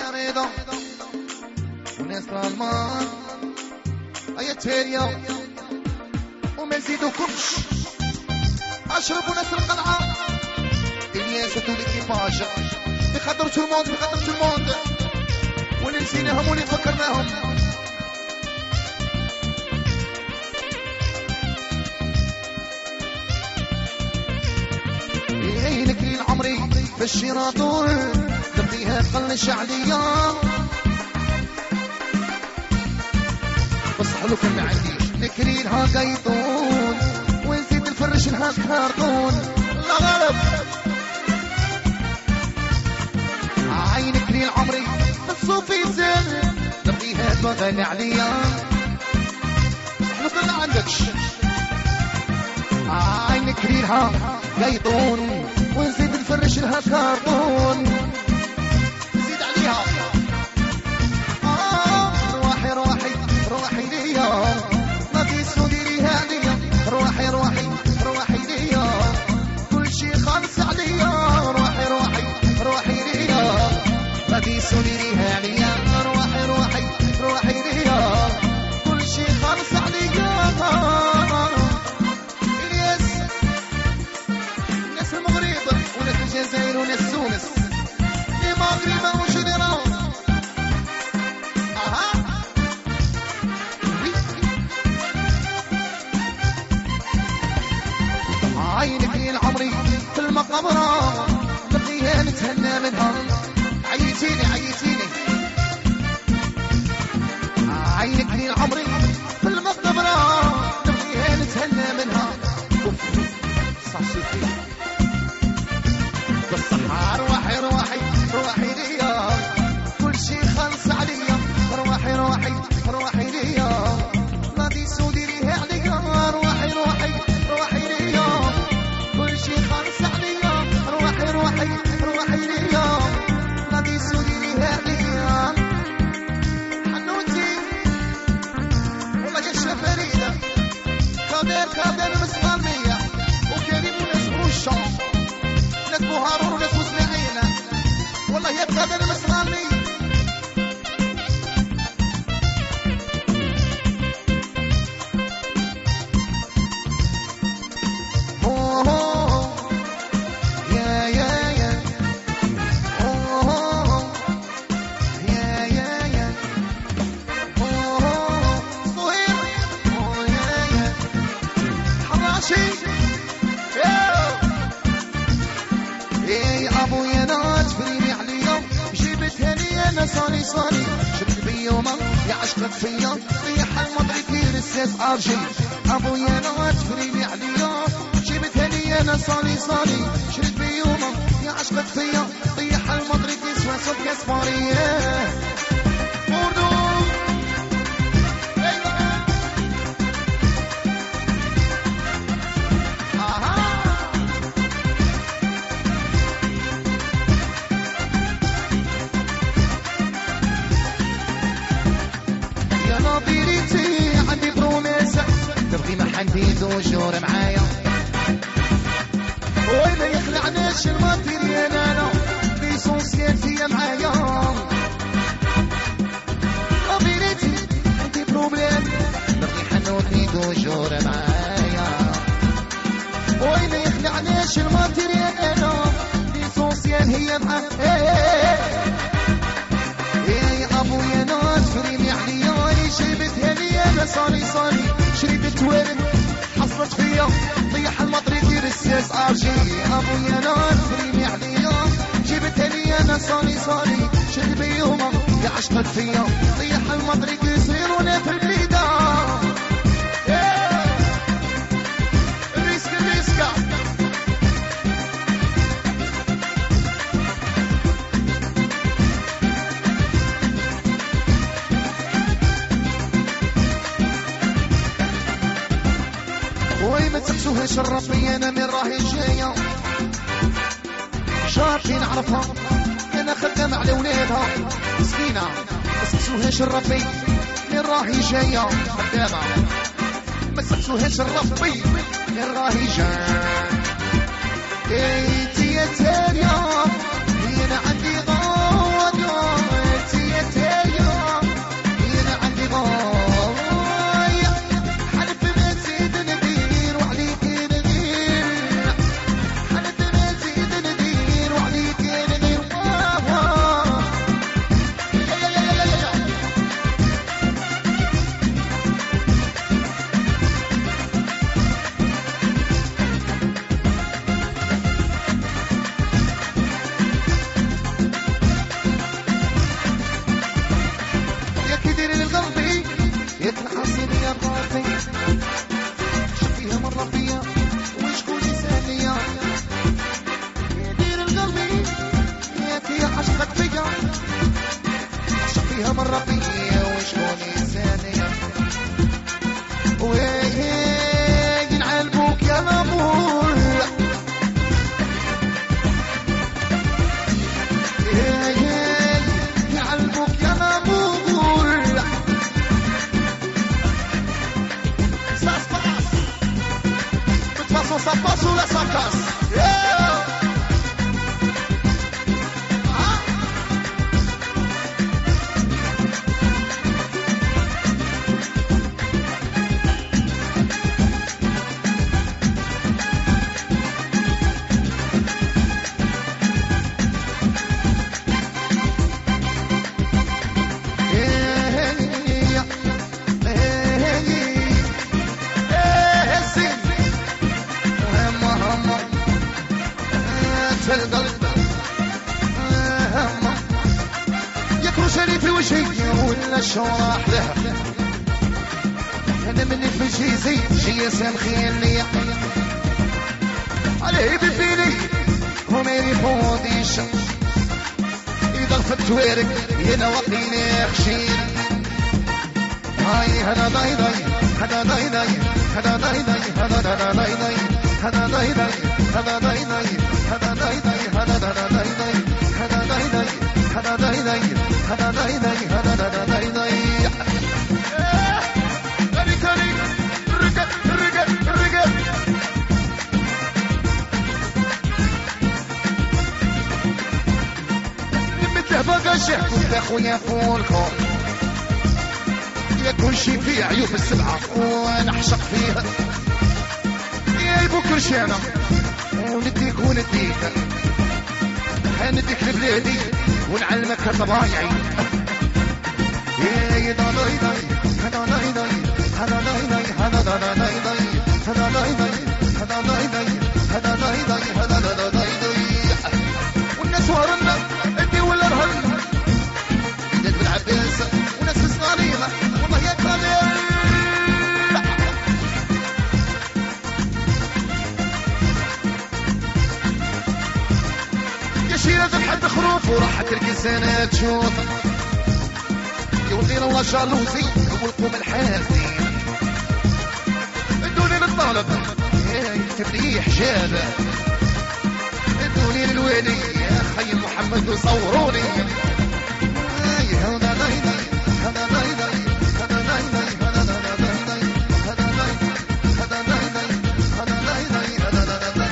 رضا وناس المان ايا تيريا وما يزيدوكمش اشربوا ناس القلعه الياس وتو ليكيباج بخاطر تو الموند بخاطر تو الموند واللي نسيناهم واللي فكرناهم لك العمري في الشراطور تبديها تقلش عليا بصح لو كان ما عنديش نكري لها قيطون ونزيد نفرش لها كارطون لا غالب عينك لي العمري بالصوفي زين تبديها تبغى عليا بصح لو كان ما عندكش عينك لي لها قيطون ونزيد نفرش لها كارطون نزيد عليها روحي روحي روحي ليا ما في سوديري هادية روحي روحي روحي ليا كل شي خالص عليا روحي روحي روحي ليا ما في سوديري هادية روحي روحي روحي ليا كل شي خالص عليا الجزائر وناس تونس المغرب وجنرال عينك يا العمري في المقبرة نبغيها نتهنى منها عيتيني عيتيني عينك يا العمري في المقبرة نبغيها نتهنى منها صافي بالصحة روحي روحي روحي ليا كل شي خلص عليا روحي روحي روحي ليا نادي سوديريها عليا روحي روحي روحي ليا كل شي خلص عليا روحي روحي روحي ليا نادي سوديريها عليا حنوتي والله قشة فريدة كادر مسلمية وكريم وناس بوشة هارون وناس مسلمين والله يا بغادر المسلمي يا يا يا يا يا يا صهير يا يا حراشي ابويا ناس فريني عليا جبتها لي انا صاني شفت بيومه يا عشقت فيا ريح المضرب رساس ارجي ابويا ناس فريني عليا جبتها لي انا صاني شفت بيومه يا عشقت فيا ريح المضرب رساس كاسباريه عندي بروميسة تبغي ما حندي زوجور معايا وين ما يخلعناش الماتيريال انا ليسونسيال فيا معايا ابيريتي عندي بروبليم تبغي حنوتني زوجور معايا وين ما يخلعناش الماتيريال انا ليسونسيال هي معايا يا ابويا ناس فريمي عليا جبتها لي انا صاني شريت ورد حصلت فيا طيح المطر يدير السياس ارجي ابويا ناس فريمي عليا جبتها لي انا صاني شريت بيومه يا عشقت فيا طيح المطر يصير وانا في البليده الريسكا ما تحسوهاش الربي انا من راهي جايه جارتي نعرفها انا خدام على ولادها مسكينه ما تحسوهاش الربي من راهي جايه خدامه ما تحسوهاش الربي من راهي جايه ايتي يا تاريا انا عندي غاوة من ربي وشكون يساني وين علبوك يا مامور علبوك يا مامور ça se passe de toute façon ça passe ou là ça casse يكرشني في وجهي ولا شراح لها انا مني في جيزي جي سامخين ليا عليه بفيني وميري فوديش اذا غفت وارك ينا وقيني خشين هاي هذا داي داي هذا داي داي هذا داي داي هذا داي داي هذا داي داي هذا داي داي هذا داي داي هذا داي داي هذا داي داي هذا داي داي هذا داي داي هذا داي داي كاري كاري رجع رجع رجع مثل بقاشه كنت اخويا فولكم يكون شي فيه عيوب السبعه وانا احشق فيها يا البكر شانا ونديك ونديك هنديك لبلادي ونعلمك طبايعي يا داي داي هذا داي داي هذا داي داي هذا داي داي هذا داي داي هذا داي داي هذا داي داي هذا داي داي والناس ورنا ادي ولا رهنا جد بالعباس وناس صغيره والله يا كبير شيرة تحب خروف وراح تركي سنة تشوف يوزين الله جالوزي والقوم الحاسين ادوني للطالب تبني حجابه ادوني للوالي يا خي محمد وصوروني هذا داي داي هذا داي داي هذا داي داي هذا داي داي هذا داي هذا داي داي هذا داي داي هذا داي داي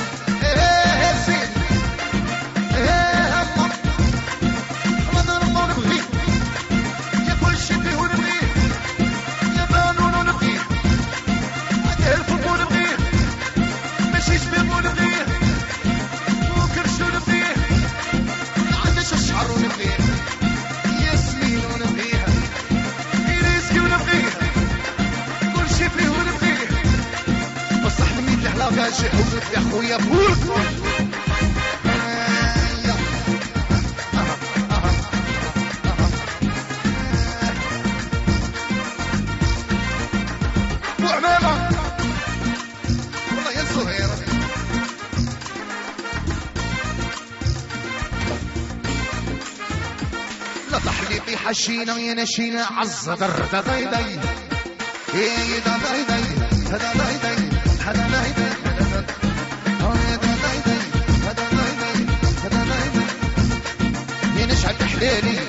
شحوذ يا خويا فولك وعمامة والله يا الزهير لا تحليقي حشينا يا نشينا عالزدر داي داي ايه داي داي هذا داي داي هذا داي داي نشعل تحليلي